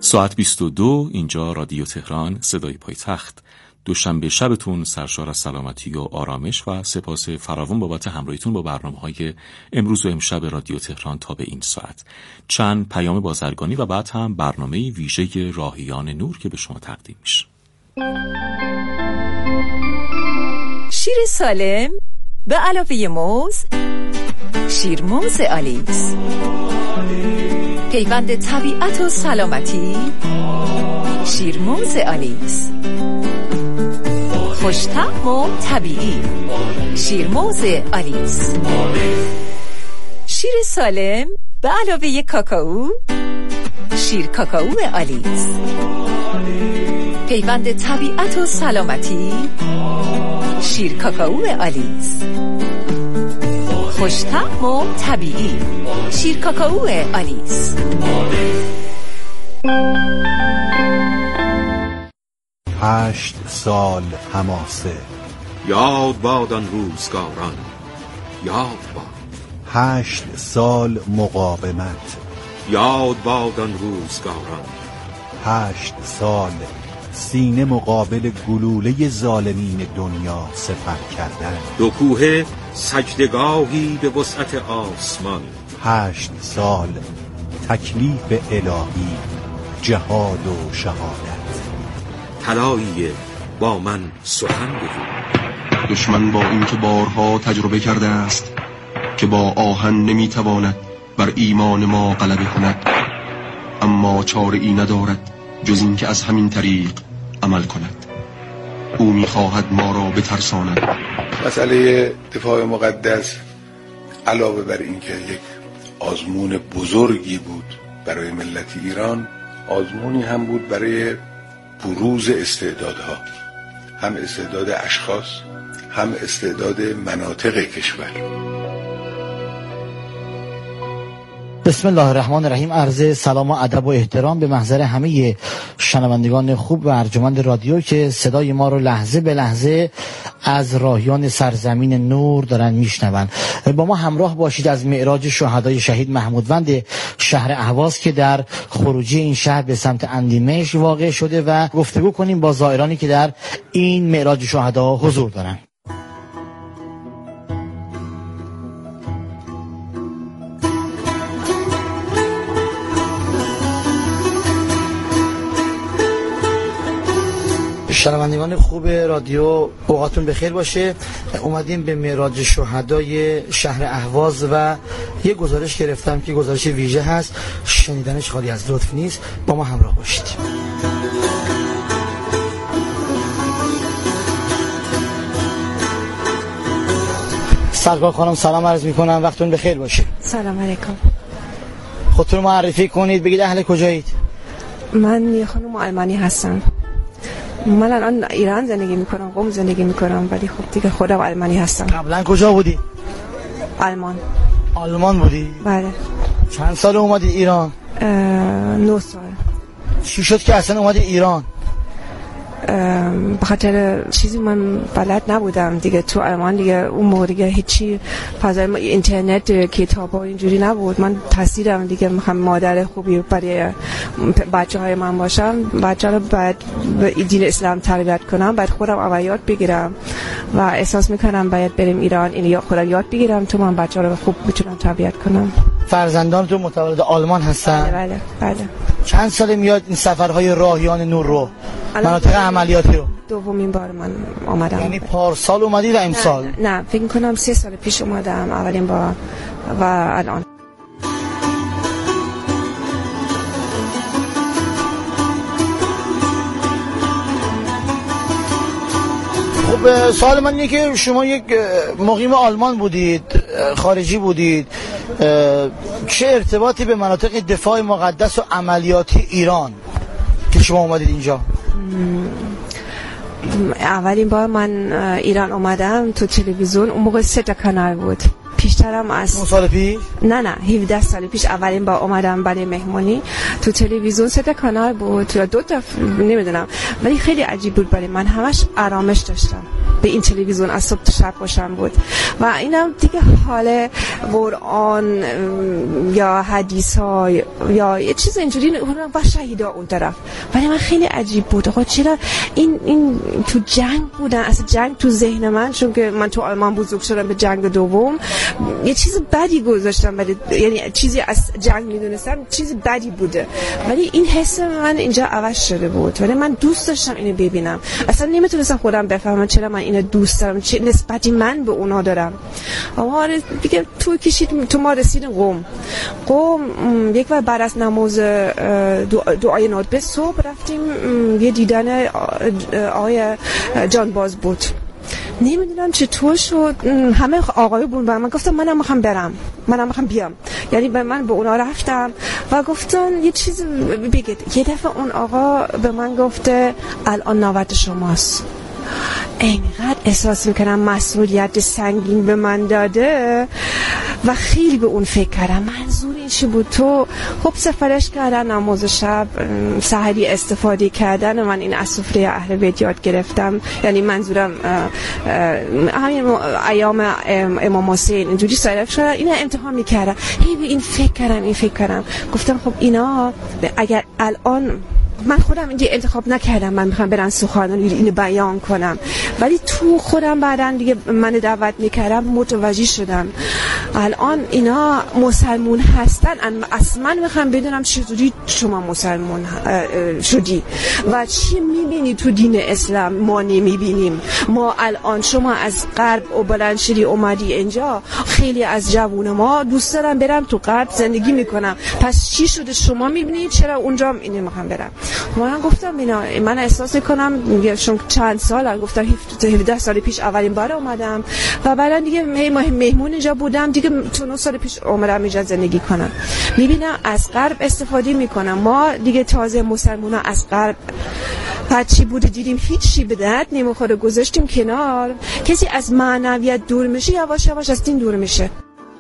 ساعت 22 اینجا رادیو تهران صدای پایتخت. دوشنبه شبتون سرشار از سلامتی و آرامش و سپاس فراوان بابت همراهیتون با برنامه‌های امروز و امشب رادیو تهران تا به این ساعت. چند پیام بازرگانی و بعد هم برنامه ویژه راهیان نور که به شما تقدیم میشه. شیر سالم به علاوه موز، شیرموز آلیس، پیوند طبیعت و سلامتی، شیرموز آلیس، خوش‌طعم و طبیعی، شیرموز آلیس. شیر سالم به علاوه کاکائو، شیر کاکائو آلیس، پیوند طبیعت و سلامتی، شیر کاکائو آلیس، خوش‌طعم و طبیعی، شیر کاکائو آلیس. 8 سال حماسه، یاد باد آن روزگاران، یاد باد. 8 سال مقاومت، یاد باد آن روزگاران. 8 سال سینه مقابل گلوله ظالمین دنیا سپر کردن. دو کوه سجدگاهی به وسعت آسمان. 8 سال تکلیف الهی، جهاد و شهادت. طلایی با من سخن بگو. دشمن با این که بارها تجربه کرده است که با آهن نمیتواند بر ایمان ما غلبه کند، اما چاره ای ندارد جز این که از همین طریق عمل کند. او میخواهد ما را بترساند. مسئله دفاع مقدس علاوه بر این که یک آزمون بزرگی بود برای ملت ایران، آزمونی هم بود برای بروز استعدادها، هم استعداد اشخاص، هم استعداد مناطق کشور. بسم الله الرحمن الرحیم. عرض سلام و ادب و احترام به محضر همه شنوندگان خوب و ارجمند رادیو که صدای ما رو لحظه به لحظه از راهیان سرزمین نور دارن میشنون. با ما همراه باشید از معراج شهدای شهید محمودوند شهر اهواز که در خروجی این شهر به سمت اندیمشق واقع شده و گفتگو کنیم با زائرانی که در این معراج شهدا حضور دارن. شنوندگان خوب رادیو، اوقاتون بخیر باشه. اومدیم به معراج شهدای شهر اهواز و یه گزارش گرفتم که گزارش ویژه هست، شنیدنش خالی از لطف نیست. با ما همراه باشید. سرکار خانم سلام عرض میکنم، وقتون بخیر باشه. سلام علیکم. خودتون معرفی کنید، بگید اهل کجایید؟ من یه خانم آلمانی هستم. من الان ایران زندگی میکنم، قم زندگی میکنم، ولی خب دیگه خودم آلمانی هستم. قبلا کجا بودی؟ آلمان بودی؟ بله. چند سال اومدی ایران؟ 9 سال. چی شد که اصلا اومدی ایران؟ به خاطر چیزی من بلد نبودم دیگه تو آلمان. دیگه اون موقع دیگه هیچی فضای اینترنت، کتاب و اینجوری نبود. من تصدیرم دیگه میخوام مادر خوبی برای بچه‌های من باشم، بچه‌ها رو باید به دین اسلام تربیت کنم، باید خودم اول یاد بگیرم و احساس میکنم باید بریم ایران اینو خودم یاد بگیرم تو من بچه‌ها رو خوب بتونم تربیت کنم. فرزندانتون متولد آلمان هستن؟ بله. چند سال میاد این سفرهای راهیان نور رو، مناطق عملیاتی رو؟ دومین بار من آمدم. یعنی پارسال اومدی و امسال؟ نه فکر کنم 3 سال پیش اومدم اولین بار و الان. خب سوال من اینه که شما یک مقیم آلمان بودید، خارجی بودید، چه ارتباطی به مناطق دفاع مقدس و عملیاتی ایران که شما اومدید اینجا؟ اولین بار من ایران اومدم تو تلویزیون، اون موقع 3 تا کانال بود، پیشترم از اون سال پیش؟ نه 17 سال پیش اولین بار اومدم برای مهمونی تو تلویزیون. 3 کانال بود یا 2 تا نمیدونم، ولی خیلی عجیب بود برای من. همش آرامش داشتم به این تلویزیون، از صبح تا شب باشم بود. و اینم دیگه حال قرآن یا حدیث ها یا یه چیز اینجوری با شهیدا اون طرف، ولی من خیلی عجیب بود. آقا چرا این تو جنگ بودن؟ اصلا جنگ تو ذهن من، چون که من تو آلمان بزرگ شدم، به جنگ دوم یه چیز بدی گذاشتم، یعنی چیزی از جنگ میدونستم چیز بدی بوده، ولی این حس من اینجا عوض شده بود. ولی من دوست داشتم اینو ببینم. اصلا نمیتونستم خودم بفهمم چرا من اینو دوست دارم، چه نسبتی من به اونا دارم. اما دیگه تو کشید تو ما رسیدیم قم. یک بار بعد از نماز دعای ندبه صبح رفتیم یه دیدن آقای جانباز بود. نمیدونم چطور شد، همه آقای بود. من گفتم منم میخوام برم، منم میخوام بیام. یعنی من به اونا رفتم و گفتن یه چیز بگید. یه دفعه اون آقا به من گفته الان نوبت شماست. اینقدر احساس میکنم مسئولیت سنگین به من داده و خیلی به اون فکر کردم. منظور این چی بود؟ تو خب سفارش کردن نماز شب سحری استفاده کردن و من این از سفره اهل بیت یاد گرفتم. یعنی منظورم همین ایام امام حسین اینجوری صرف شد، اینا امتحان میکردم. به این فکر کردم گفتم خب اینا اگر الان من خودم اینجا انتخاب نکردم من میخوام برم سخنرانی اینو بیان کنم، ولی تو خودم بعدن دیگه من دعوت میکردم متوجه شدم الان اینا مسلمون هستن. اصلا میخوام بدونم چطوری شما مسلمون شدی و چی میبینی تو دین اسلام ما نمیبینیم. ما الان شما از غرب و بلندشری اومدی اینجا، خیلی از جوون ما دوست دارن برم تو غرب زندگی میکنم، پس چی شده شما میبینید چرا اونجا اینو میخوام برم. من گفتم اینا من احساس میکنم چون چند سال گفتم 17 سال پیش اولین بار اومدم و بعدن دیگه مهمون اینجا بودم دیگه، تو 9 سال پیش اومدم اینجا زندگی کنم. میبینم از غرب استفاده میکنم. ما دیگه تازه مسلمونا از غرب چی بوده دیدیم هیچی به درد نمیخوره، گذاشتیم کنار. کسی از معنویت دور میشه یواش یواش از دین دور میشه.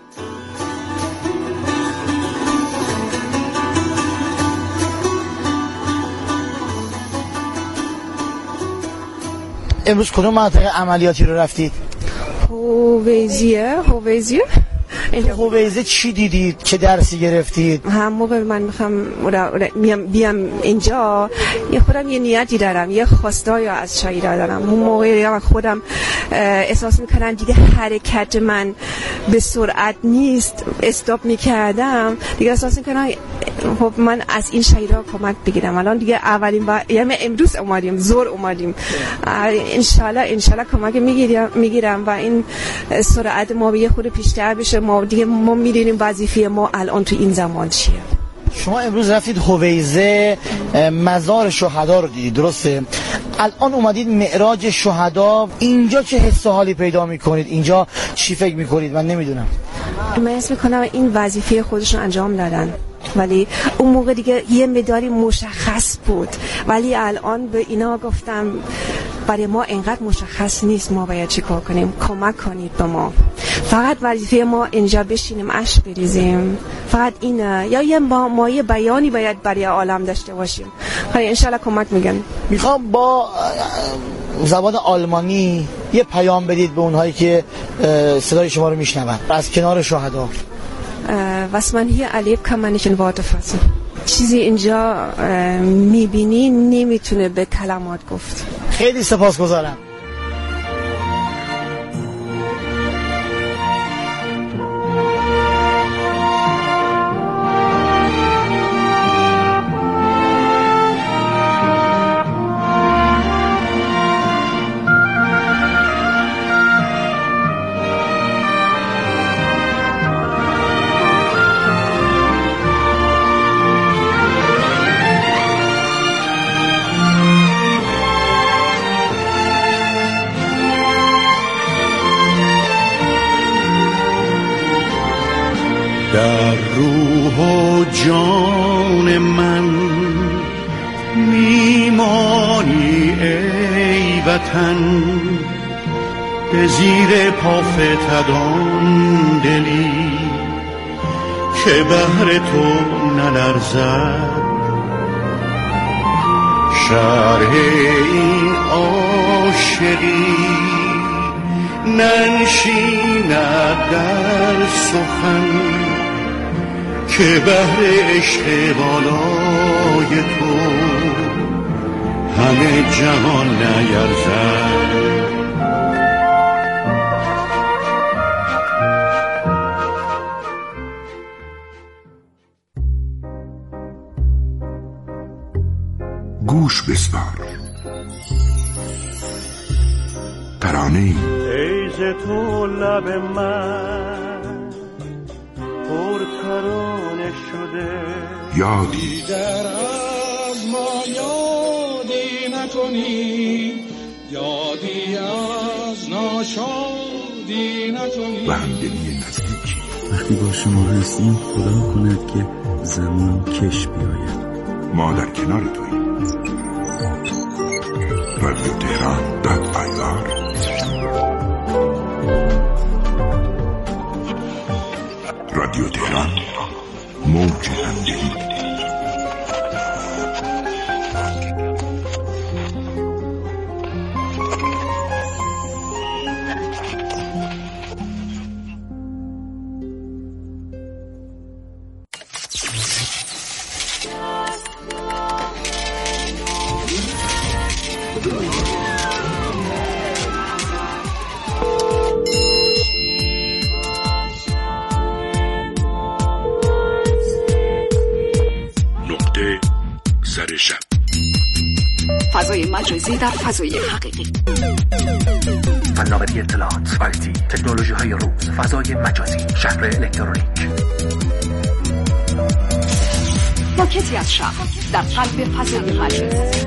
امروز کدوم منطقه عملیاتی رو رفتید؟ هویزه. هویزه چی دیدید؟ چه درسی گرفتید؟ هم موقع من میخوام بیام اینجا خودم یه نیتی دارم، یه خواستایی از شهیدا دارم. اون موقع خودم احساس میکنم دیگه حرکت من به سرعت نیست، استاپ میکردم دیگه. احساس میکنم خب من از این شهیدا کمک بگیرم. الان دیگه اولین بار یعنی امروز اومدیم زور اومدیم، انشالله کمک میگیرم و این سرعت ما یه خود بیشتر بشه. ما دیگه ما میدونیم وظیفه ما الان تو این زمان چیه. شما امروز رفتید هویزه مزار شهدا رو دیدید، درسته؟ الان اومدید معراج شهدا، اینجا چه حس و حالی پیدا میکنید؟ اینجا چی فکر میکنید؟ من نمیدونم. من حس میکنم این وظیفه خودشون انجام دادن، ولی اون موقع دیگه یه مداری مشخص بود، ولی الان به اینا گفتم برای ما اینقدر مشخص نیست ما باید چی کار کنیم، کمک کنید به ما. فقط وظیفه ما اینجا بشینیم اشک بریزیم، فقط اینه. یا ما یه بیانی باید برای عالم داشته باشیم. خیلی انشالله کمک میگن. میخوام با زبان آلمانی یه پیام بدید به اونهایی که صدای شما رو میشنون از کنار شهدا. Was man hier erlebt, kann man nicht in Worte fassen. چیزی اینجا میبینی نمیتونه به کلمات گفت. خیلی سپاسگزارم. در روح و جان من میمانی ای وطن، به زیر پا فتدان دلی که بهر تو نلرزد، شرح این عاشقی ننشیند در سخن که بهر عشق بالای تو همه جهان نیرزد. گوش بسپار ترانه‌ای ایز تو لب من پر ترانه شده، یادی در از ما یادی نکنی، یادی از ناشادی نکنی و همدلی نزدیکی. وقتی با شما هستیم خدا کند که زمان کش بیاید. ما در کنار توییم. رادیو تهران .ir رادیو تهران، موج همدلی. فضای مجازی در فضای حقیقی. فناوری اطلاعات، آیتی، تکنولوژی های روز، فضای مجازی، شهر الکترونیک. پاکتی از شهر در قلب فضای مجازی.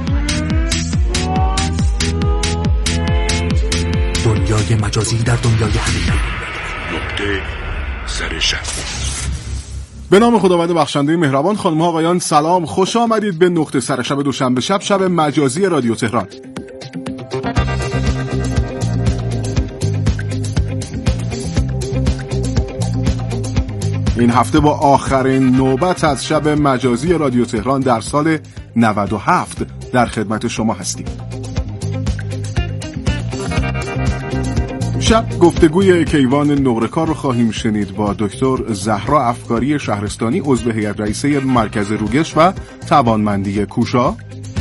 دنیای مجازی در دنیای حقیقی. نقطه سر شب. به نام خداوند بخشنده مهربان. خانم ها آقایان سلام، خوش آمدید به نقطه سر شب دوشنبه شب، شب مجازی رادیو تهران. این هفته با آخرین نوبت از شب مجازی رادیو تهران در سال 97 در خدمت شما هستیم. شب گفتگوی کیوان نقره‌کار رو خواهیم شنید با دکتر زهرا افکاری شهرستانی، عضو هیئت رئیسه مرکز روگش و توانمندی کوشا.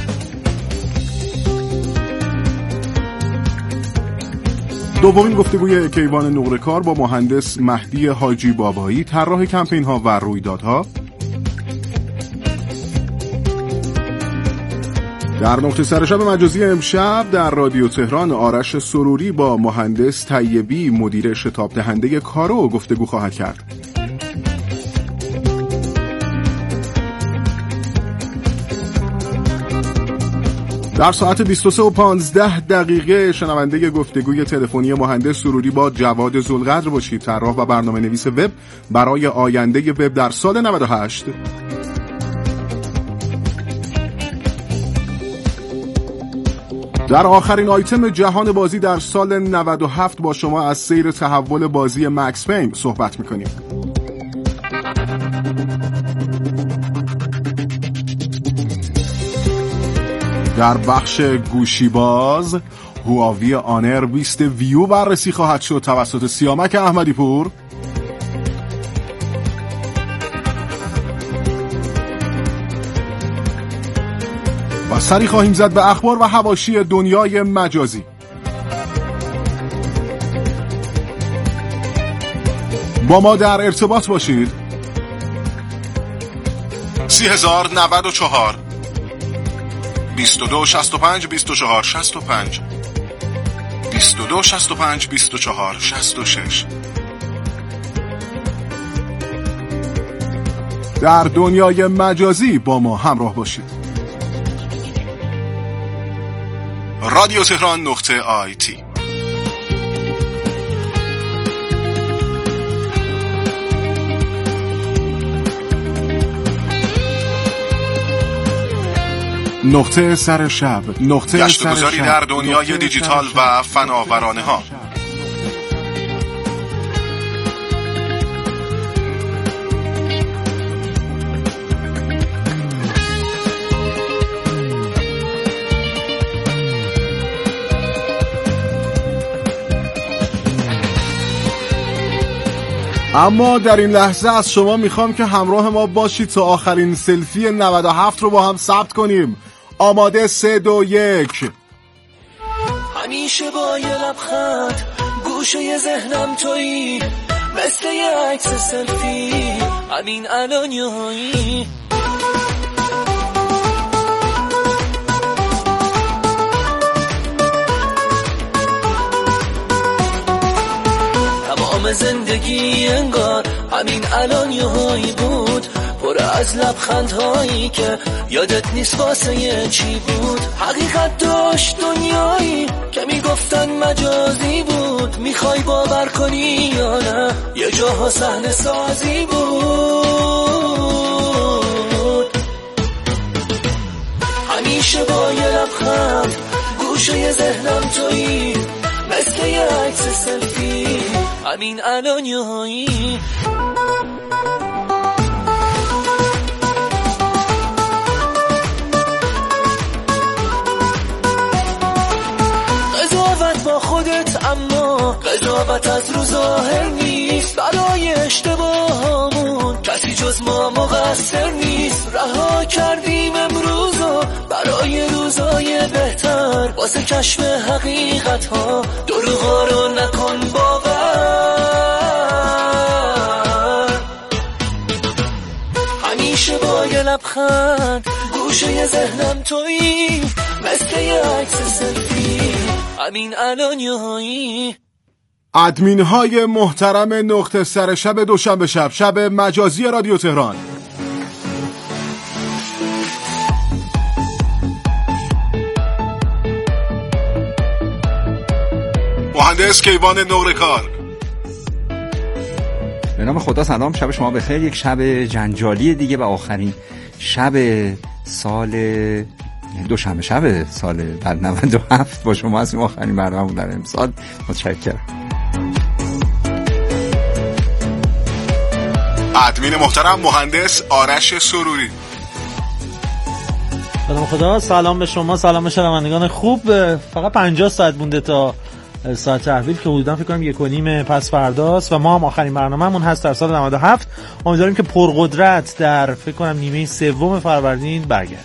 دومین گفتگوی کیوان نقره‌کار با مهندس مهدی حاجی بابایی، طراح کمپین‌ها و رویدادها. در نقطه سر شب مجازی امشب در رادیو تهران آرش سروری با مهندس طیبی، مدیر شتاب دهنده کارو، گفتگو خواهد کرد. در ساعت 23:15 شنونده گفتگوی تلفنی مهندس سروری با جواد ذوالقدر باشید، طراح و برنامه‌نویس وب برای آینده وب در سال 98. در آخرین آیتم جهان بازی در سال 97 با شما از سیر تحول بازی مکس پین صحبت میکنیم. در بخش گوشی باز هواوی آنر 20 ویو بررسی خواهد شد توسط سیامک احمدی پور. و سری خواهیم زد به اخبار و حواشی دنیای مجازی. با ما در ارتباط باشید. 30,094 2265 2465 2265 2466. در دنیای مجازی با ما همراه باشید. رادیو تهران نقطه IT. نقطه سر شب، نقطه گشت گذاری در دنیای دیجیتال و فناورانه ها. اما در این لحظه از شما میخوام که همراه ما باشید تا آخرین سلفی 97 رو با هم ثبت کنیم. آماده 3 2 1. همیشه با یه لبخند گوشه ذهنم تویی، مثل یه عکس سلفی همین الان یهایی. تمام زندگی انگار همین الان یهایی بود، پر از لبخندهایی که یادت نیست واسه چی بود. حقیقت داشت دنیایی که میگفتن مجازی بود، میخوای باور کنی یا نه یه جاها صحنه سازی بود. همیشه با یه لبخند گوشه ذهنم تویی، مثل یه عکس سلفی همین الان یهایی. قضاوت با خودت، اما قضاوت از رو ظاهر نیست. برای اشتباهامون کسی جز ما مقصر نیست. رها کردیم امروزو برای روزای بهتر، واسه کشف حقیقت ها دروغا رو نکن باور. همیشه با یه لبخند گوشه ذهنم تویی، مثل یه عکس سلفی همین الان یهایی. ادمین های محترم نقطه سر شب دوشنبه شب مجازی رادیو تهران، مهندس کیوان نورکار. به نام خدا سلام، شب شما بخیر. یک شب جنجالی دیگه و آخرین شب سال دوشنبه شب سال در 97 با شما هستیم. آخرین برنامه در امسال. متشکرم. ادمین محترم مهندس آرش سروری. به نام خدا سلام به شما، سلام به شنوندگان خوب. فقط 50 ساعت مونده تا ساعت تحویل که حدودا فکر کنم 1:30 پس فرداست و ما هم آخرین برنامه‌مون هست در سال 97. امیدواریم که پرقدرت در فکر کنم نیمه سوم فروردین برگردیم.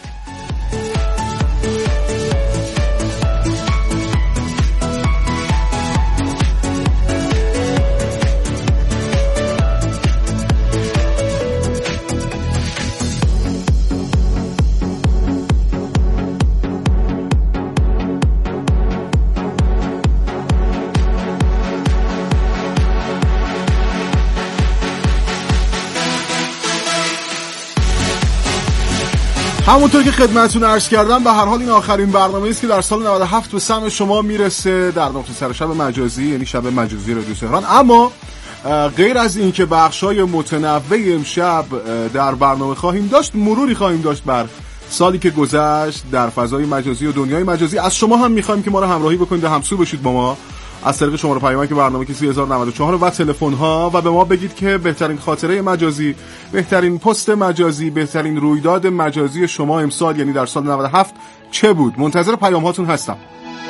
همونطور که خدمتتون عرض کردم به هر حال این آخرین برنامه‌ای است که در سال 97 به سمع شما میرسه در نقطه سر شب مجازی، یعنی شب مجازی رادیو تهران. اما غیر از این که بخشای متنوع امشب در برنامه خواهیم داشت، مروری خواهیم داشت بر سالی که گذشت در فضای مجازی و دنیای مجازی. از شما هم می‌خوایم که ما رو همراهی بکنید و همسو بشید با ما از طریق شماره پیامک برنامه که 3094 و تلفن ها و به ما بگید که بهترین خاطره مجازی، بهترین پست مجازی، بهترین رویداد مجازی شما امسال یعنی در سال 97 چه بود. منتظر پیام هاتون هستم.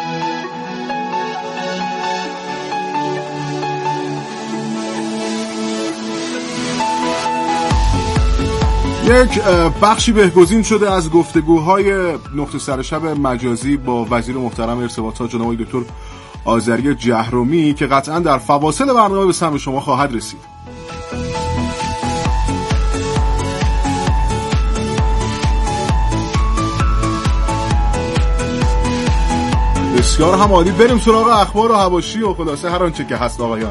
یک بخشی بهگزین شده از گفتگوهای نقطه سر شب مجازی با وزیر محترم ارتباطات جناب دکتر آذری جهرومی که قطعا در فواصل برنامه به سمع شما خواهد رسید. بسیار هم عالی. بریم سراغ اخبار و حواشی و خلاصه هر آنچه که هست آقایان.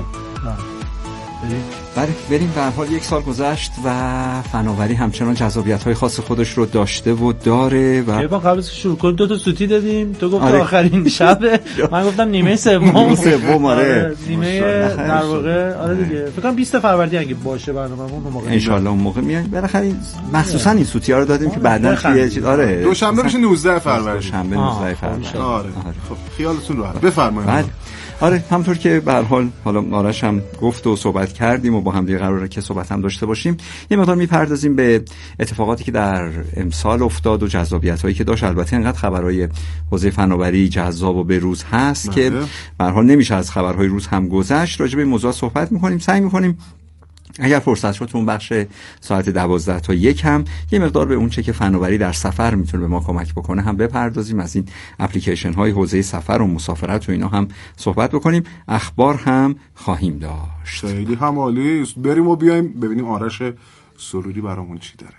بریم. به هر حال یک سال گذشت و فناوری همچنان جذابیت‌های خاص خودش رو داشته و داره و یه بار قبل از شروع کنیم 2 تا سوتی دادیم. تو گفت آخرین شب، من گفتم نیمه سوم. آره نیمه در واقع آره دیگه. فکر کنم 20 فروردین اگه باشه برنامه‌مون اون موقع ان شاءالله اون موقع میاد. بالاخره مخصوصا این سوتی‌ها رو دادیم که بعداً یه چیز آره دوشنبه بشه 19 فروردین. دوشنبه 19 فروردین. آره خب خیالتون راحت. بفرمایید. آره همونطور که به هر حال حالا آرش هم گفت و صحبت کردیم و با هم دیگه قراره که صحبت هم داشته باشیم، یه مقدار میپردازیم به اتفاقاتی که در امسال افتاد و جذابیت‌هایی که داشت. البته اینقدر خبرهای حوزه فناوری جذاب و بروز هست که به هر حال نمیشه از خبرهای روز هم گذشت. راجع به این موضوع صحبت می‌کنیم، سعی می‌کنیم اگر فرصت شد تو اون بخش ساعت 12 تا 1 هم یه مقدار به اون چه که فناوری در سفر میتونه به ما کمک بکنه هم بپردازیم، از این اپلیکیشن های حوزه سفر و مسافرت و اینا هم صحبت بکنیم. اخبار هم خواهیم داشت. خیلی هم عالی است. بریم و بیایم ببینیم آرش سرودی برامون چی داره.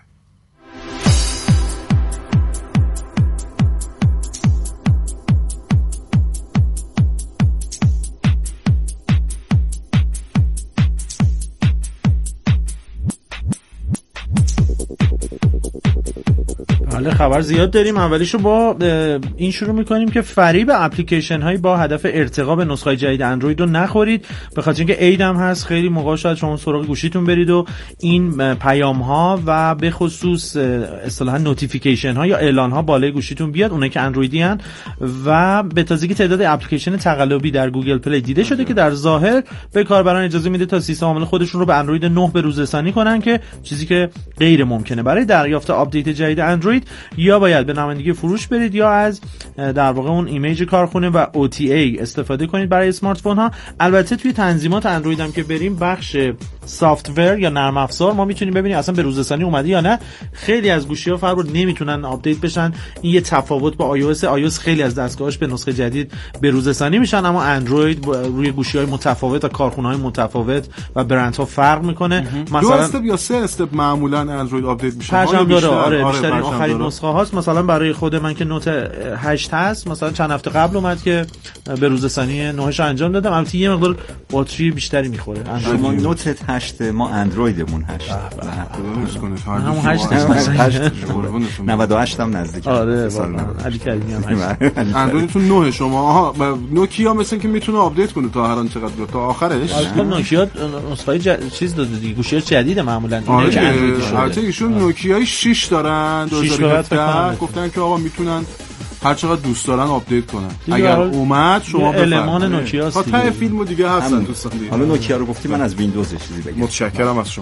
حالا خبر زیاد داریم. اولیشو با این شروع میکنیم که فریب اپلیکیشن هایی با هدف ارتقا به نسخه جدید اندروید رو نخورید، به خاطر اینکه عید هم هست. خیلی موقع شاید شما سراغ گوشیتون برید و این پیام ها و به خصوص اصطلاحاً نوتیفیکیشن ها یا اعلان ها بالای گوشیتون بیاد، اونایی که اندرویدی ان، و به تازگی تعداد اپلیکیشن تقلبی در گوگل پلی دیده شده که در ظاهر به کاربران اجازه میده تا سیستم عامل خودشون رو به اندروید 9 به روز رسانی کنن، که چیزی که غیر ممکنه. برای دریافت آپدیت جدید اندروید یا باید به نمایندگی فروش برید یا از در واقع اون ایمیج کارخونه و OTA استفاده کنید برای اسمارت فون ها. البته توی تنظیمات اندروید هم که بریم، بخش سافت‌ور یا نرم افزار، ما میتونیم ببینیم اصلا به روز رسانی اومده یا نه. خیلی از گوشی‌ها فرق نمیتونن آپدیت بشن. این یه تفاوت با iOS خیلی از دستگاهاش به نسخه جدید به روز رسانی میشن، اما اندروید روی گوشی‌های متفاوت و کارخونه‌های متفاوت و برندها فرق میکنه. مثلا 2 استپ یا 3 استپ معمولا اندروید آپدیت میشه. پرچم داره. آره بیشتر آخرین نسخه هاست. مثلا برای خود من که نوت 8 هست، مثلا چند هفته قبل اومد که به روز رسانی 9 انجام دادم. البته یه مقدار باتری بیشتری میخوره. شما نوت 8، ما اندرویدمون 8. همون 8 98 هم نزدیک. آره علی کریمی هم 8. اندرویدتون 9 شما. آها نوکیا مثلا که میتونه آپدیت کنه تا هر آن چقدر تا آخرش. اصلا نوکیا نسخه چیز داده دیگه، گوشی جدید معمولا. البته ایشون نوکیای 6 دارن 2017 گفتن که آقا میتونن هر چقدر دوست دارن آپدیت کنن. اگر اومد شما بفرمایید. المان نوکیا است. تا فیلمو دیگه هستن دوستان. حالا نوکیا رو گفتی، من از ویندوز چیزی بگم. متشکرم از شما.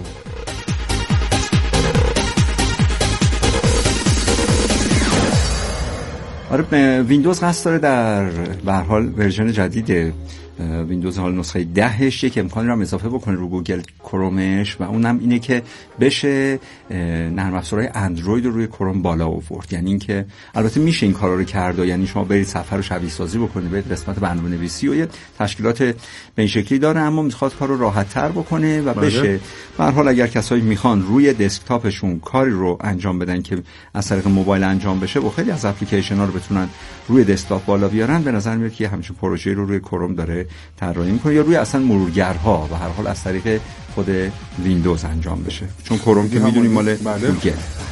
آره ویندوز قصد داره در به هر حال ورژن جدید ویندوز حال نسخه 10ش یک امکانی رو هم اضافه بکنه رو گوگل کرومش، و اونم اینه که بشه نرم افزارهای اندروید رو روی کروم بالا آورد. یعنی اینکه البته میشه این کارا رو کرد، یعنی شما برید صفحه رو شبیه سازی بکنید، برید قسمت برنامه‌نویسی و یه تشکیلات به این شکلی داره، اما میخواد کار رو راحت تر بکنه و بشه به هر حال اگر کسایی میخوان روی دسکتاپشون کاری رو انجام بدن که از طریق موبایل انجام بشه و خیلی از اپلیکیشن ها رو بتونن روی دسکتاپ بالا بیارن، به نظر میاد که همچین پروژه رو روی کروم داره طراحی میکنه، یا روی اصلا مرورگرها و هر حال از طریق خود ویندوز انجام بشه، چون کروم که میدونیم مال گوگل.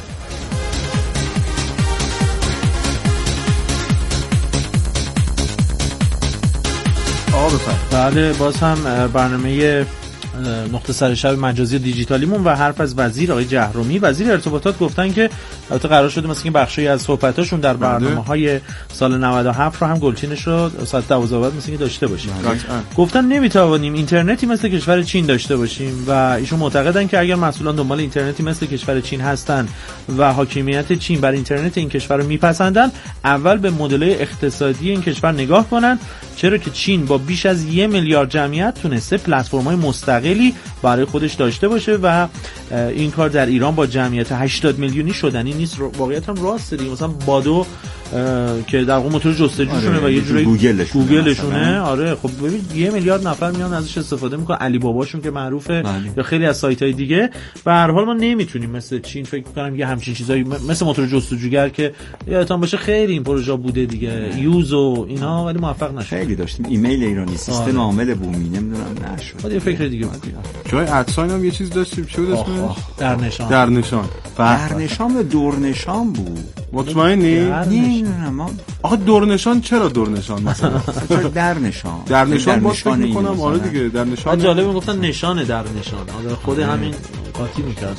بله باز هم برنامه نقطه سر شب مجازی دیجیتالیمون و حرف از وزیر آقای جهرومی، وزیر ارتباطات، گفتن که البته قرار شده مثلا این بخشی از صحبتاشون در برنامه‌های سال 97 رو هم گلچینش رو ساعت 12 بعد مثلا داشته باشیم. گفتن نمیتوانیم اینترنتی مثل کشور چین داشته باشیم و ایشون معتقدن که اگر مسئولان دنبال اینترنتی مثل کشور چین هستن و حاکمیت چین بر اینترنت این کشور رو میپسندن، اول به مدل‌های اقتصادی این کشور نگاه کنن، چرا که چین با بیش از 1 میلیارد جمعیت تونسته پلتفرم‌های مستقلی برای خودش داشته باشه و این کار در ایران با جمعیت 80 میلیونی شدنی نیست. واقعیت هم راسته دیگه. مثلا بادو که در واقع موتور جستجوشونه و یه جوری گوگلشونه. آره خب ببین 1 میلیارد نفر میان ازش استفاده میکنن، علی باباشون که معروفه یا خیلی از سایت‌های دیگه. به هر حال ما نمیتونیم مثل چین فکر کنم یه همچین چیزایی مثل موتور جستجوگر که یادتون باشه خیلی این پروژه بوده دیگه، یوز و اینا، ولی موفق نشد. خیلی داشتیم ایمیل ایرانی، سیستم عامل بومی، نمیدونم نشد. یه فکر دیگه بود. جای ادساین هم یه چیز داشتیم، چی بود اسمش؟ در نشان دور نشان بود. مطمئنی؟ نه آخه دور نشان چرا دور نشان مثلا؟ در نشان باز فکر می‌کنم آره دیگه در نشان. جالب میگفتن نشانه در نشان. آره خود همین قاطی می‌کرد.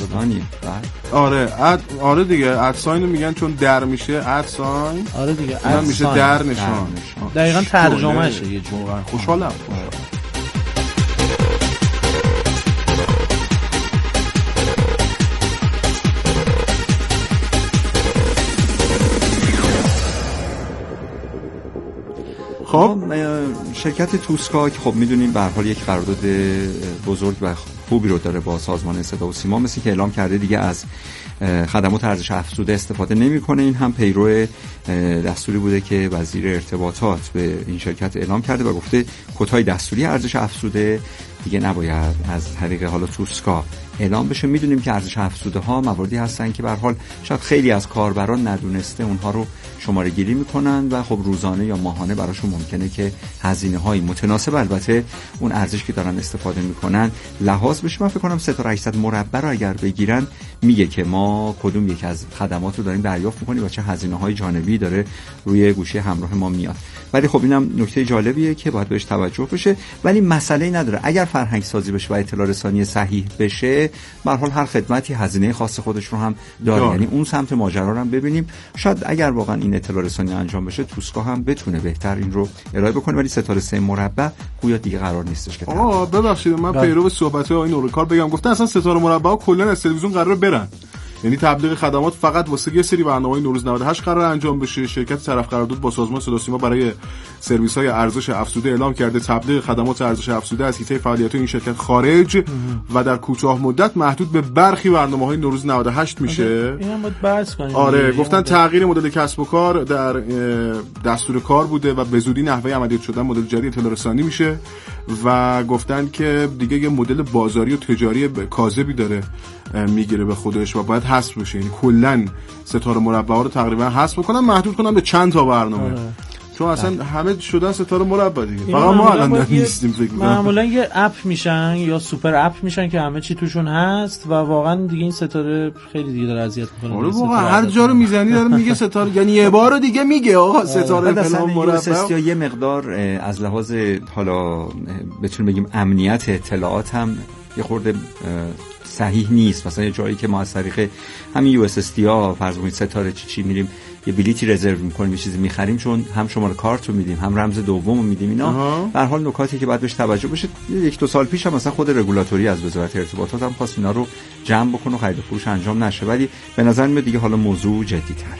آره دیگه ادساین رو میگن چون در میشه ادساین. آره دیگه ادساین میشه در نشان. دقیقاً ترجمه‌شه یه جور. خوشحالم. خب شرکت توسکا که خب میدونیم به هر حال یک قرارداد بزرگ و خوبی رو داره با سازمان صدا و سیما، مثل که اعلام کرده دیگه از خدمات ارزش افزوده استفاده نمی‌کنه. این هم پیرو دستوری بوده که وزیر ارتباطات به این شرکت اعلام کرده و گفته کدهای دستوری ارزش افزوده دیگه نباید از طریق حالا توسکا اعلام بشه. میدونیم که ارزش افزوده ها مواردی هستن که به هر حال شاید خیلی از کاربران ندونسته اونها رو شماره گیری میکنن و خب روزانه یا ماهانه براشون ممکنه که هزینه های متناسب البته اون ارزش که دارن استفاده میکنن لحاظ بشه. من فکر کنم 3800 مربع رو اگر بگیرن میگه که ما کدوم یک از خدمات رو داریم دریافت میکنیم و چه هزینه های جانبی داره روی گوشی همراه ما میاد. ولی خب اینم نکته جالبیه که باید بهش توجه بشه، ولی مسئله‌ای نداره اگر فرهنگ سازی بشه و اطلاع رسانی صحیح بشه، به هر حال هر خدمتی هزینه خاص خودش رو هم داره. یعنی اون سمت ماجرا رو هم ببینیم. شاید اگر واقعا این اطلاع رسانی انجام بشه توسکا هم بتونه بهتر این رو ارائه بکنه، ولی ستاره 3 مربع گویا دیگه قرار نیستش که ببخشید من پیرو صحبت های نورکار بگم، گفتن اصلا ستاره مربع کلا از تلویزیون قرار برن، یعنی تبلیغ خدمات فقط واسه یه سری برنامه‌های نوروز 98 قرار انجام بشه. شرکت طرف قرارداد با سازمان صدا و سیما برای سرویس‌های ارزش افزوده اعلام کرده تبلیغ خدمات ارزش افزوده از حیطه فعالیت این شرکت خارج و در کوتاه مدت محدود به برخی برنامه‌های نوروز 98 میشه. اینم باید بحث کنیم. آره گفتن تغییر مدل کسب و کار در دستور کار بوده و به زودی نحوه عملیات شدن مدل جدید اطلاع رسانی میشه و گفتن که دیگه یه مدل بازاری و تجاری کاذبی داره میگیره به خودش و باید حذف بشه. یعنی کلا ستاره مربع رو تقریبا حذف کنن، محدود کنن به چند تا برنامه. چون اصلا همه شدن ستاره مربع دیگه، فقط ما الان نیستیم. فکر می‌کنم معمولا یه اپ میشن یا سوپر اپ میشن که همه چی توشون هست و واقعا دیگه این ستاره خیلی دیگه داره اذیت میکنه. آره واقعا هر جا رو میزنی داره میگه ستاره، یعنی یه بار دیگه میگه آقا ستاره فلان مربع. یا یه مقدار از لحاظ حالا بتونیم بگیم امنیت اطلاعات هم یه خورده صحیح نیست. مثلا یه جایی که ما از طریق همین یو اس اس دی ها فرض کنید ستاره چی میریم یه بلیتی رزرو میکنیم یه چیزی میخریم، چون هم شماره کارت رو میدیم هم رمز دوم رو میدیم، اینا به هر حال نکاتی که باید بهش توجه بشه. 1-2 سال پیش هم مثلا خود رگولاتوری از وزارت ارتباطات هم خواست اینا رو جمع بکنه و خرید و فروش انجام نشه، ولی به نظر میاد دیگه حالا موضوع جدی‌تره.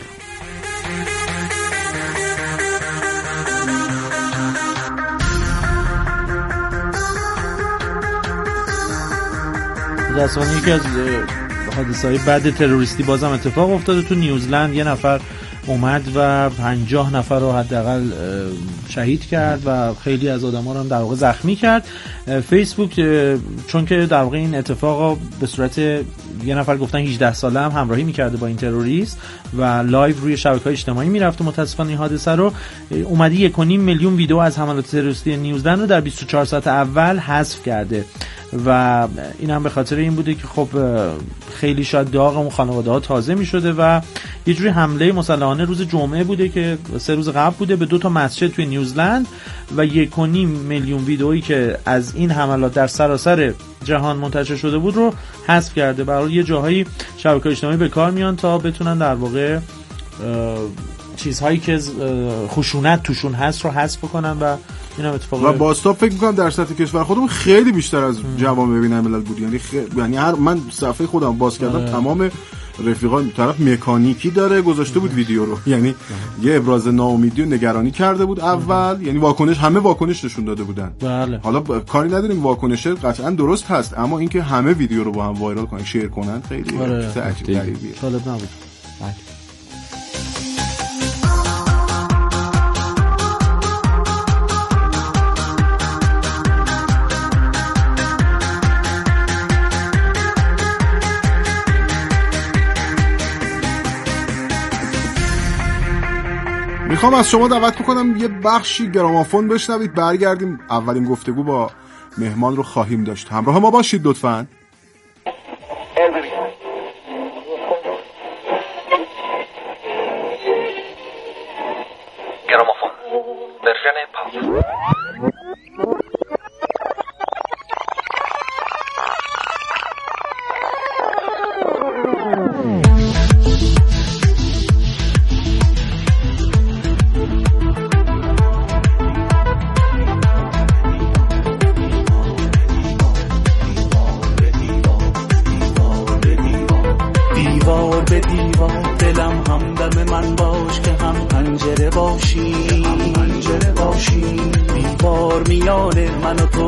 دستانی یکی از حادثه‌های بعد تروریستی بازم اتفاق افتاده تو نیوزلند. یه نفر اومد و 50 نفر رو حداقل شهید کرد و خیلی از آدم‌ها رو هم در واقع زخمی کرد. فیسبوک چون که در واقع این اتفاق به صورت یه نفر گفتن 18 ساله هم همراهی می‌کرده با این تروریست و لایو روی شبکه‌های اجتماعی میرفت و متأسفانه این حادثه رو اومده 1.5 میلیون ویدیو از حملات تروریستی نیوزلند رو در 24 ساعت اول حذف کرده و این هم به خاطر این بوده که خب خیلی شاید داغ اون خانواده‌ها تازه می‌شده و یه جوری حمله مسلحانه روز جمعه بوده که 3 روز قبل بوده به 2 مسجد توی نیوزلند و 1.5 میلیون ویدئویی که از این حملات در سراسر جهان منتشر شده بود رو حذف کرده. برای یه جاهایی شبکه‌های اجتماعی به کار میان تا بتونن در واقع چیزهایی که خشونت توشون هست رو حذف کنن و اینا اتفاقا. و باستاب فکر می‌کنم در سطح کشور خودمون خیلی بیشتر از جوامع بین‌الملل بود. یعنی هر من صفحه خودم باز کردم تمام رفیقان طرف مکانیکی داره گذاشته بود ویدیو رو، یعنی یه ابراز ناامیدی و نگرانی کرده بود اول، یعنی همه واکنش نشون داده بودن. بله. حالا کاری نداریم واکنش قطعا درست هست، اما اینکه همه ویدیو رو با هم وایرال کنن شیر کنن خیلی عجیبه. جالب نبود. بله. میخوام از شما دعوت بکنم یه بخشی گرامافون بشنوید، برگردیم اولین گفتگو با مهمان رو خواهیم داشت. همراه ما باشید لطفاً. گرامافون ورژن پاپ. دیوار میان من و تو